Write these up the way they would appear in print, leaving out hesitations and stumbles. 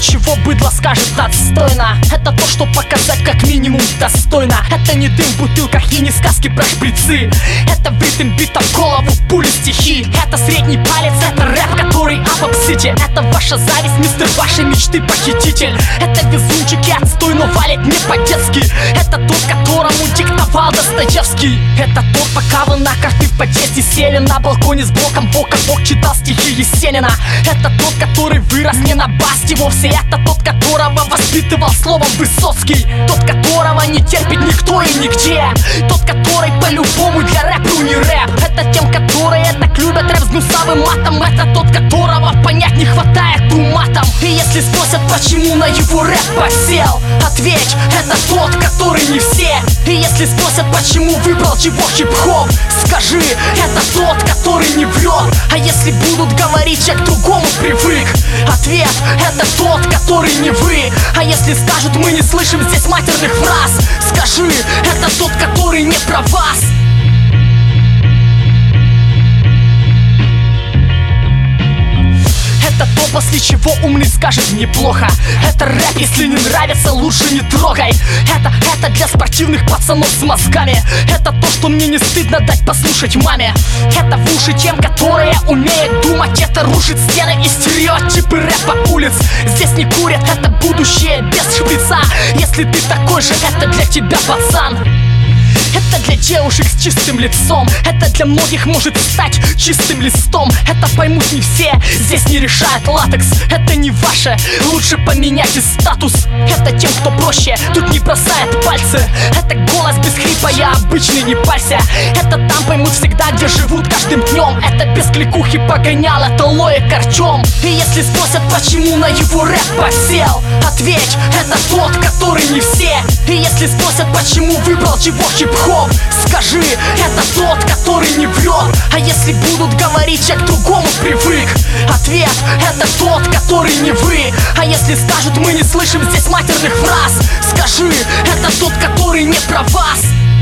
чего быдло скажет отстойно. Это то, что показать как минимум достойно. Это не дым в бутылках и не сказки про шприцы. Это в ритм бита в голову пули стихи. Это средний палец, это рэп, который апопсите. Это ваша зависть, мистер, вашей мечты похититель. Это везунчики, отстой, но валит не по-детски. Это тот, которому диктовал Достоевский. Это тот, пока вы на карты в подъезде сели на балконе с блоком бок о бок читал стихи Есенина. Это тот, который вырос не на басте вовсе. Это тот, которого воспитывал словом Высоцкий. Тот, которого не терпит никто и нигде. Тот, который по-любому для рэпу не рэп. Это тем, которые так любят рэп с гнусавым матом. Это тот, которого понять не хватает ума там. И если спросят, почему на его рэп посел, ответь, это тот, который не все. И если спросят, почему выбрал его хип-хоп, скажи, это тот, который не врет. А если будут говорить, я к другому привык, ответ, это тот, который не вы. А если скажут, мы не слышим здесь матерных фраз, скажи, это тот, который не про вас. Это то, после чего умный скажет неплохо. Это рэп, если не нравится, лучше не трогай. Это для спортивных пацанов с мозгами. Это то, что мне не стыдно дать послушать маме. Это в уши тем, которые умеют думать. Это рушит стены и стереотипы рэпа улиц. Здесь не курят, это будущее без шприца. Если ты такой же, это для тебя, пацан. Это для девушек с чистым лицом. Это для многих может стать чистым листом. Это поймут не все, здесь не решает латекс. Это не ваше, лучше поменяйте статус. Это тем, кто проще, тут не бросает пальцы. Это голос без хрипа, я обычный, не парься. Это там поймут всегда, где живут каждым днем. Это без кликухи погонял, это Лоик Артем. И если спросят, почему на его рэп посел, ответь, это тот, который не все. И если спросят, почему выбрал его хип-хоп, скажи, это тот, который не врет. А если будут говорить, я к другому привык, ответ, это тот, который не вы. А если скажут, мы не слышим здесь матерных фраз, скажи, это тот, который не про вас.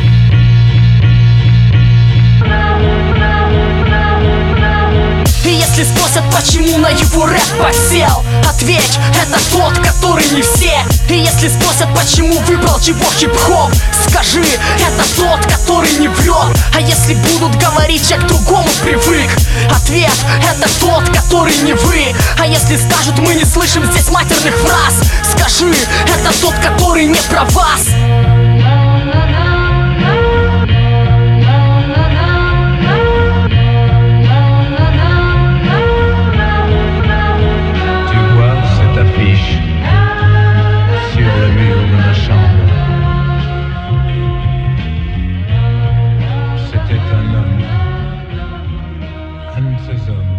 И если спросят, почему на его рэп посел, ответь, это тот, который не все. И если спросят, почему выбрал его хип-хоп, скажи, это тот, который не врет. А если будут говорить, я к другому привык, ответ, это тот, который не вы. А если скажут, мы не слышим здесь матерных фраз, скажи, это тот, который не про вас. Un de ces hommes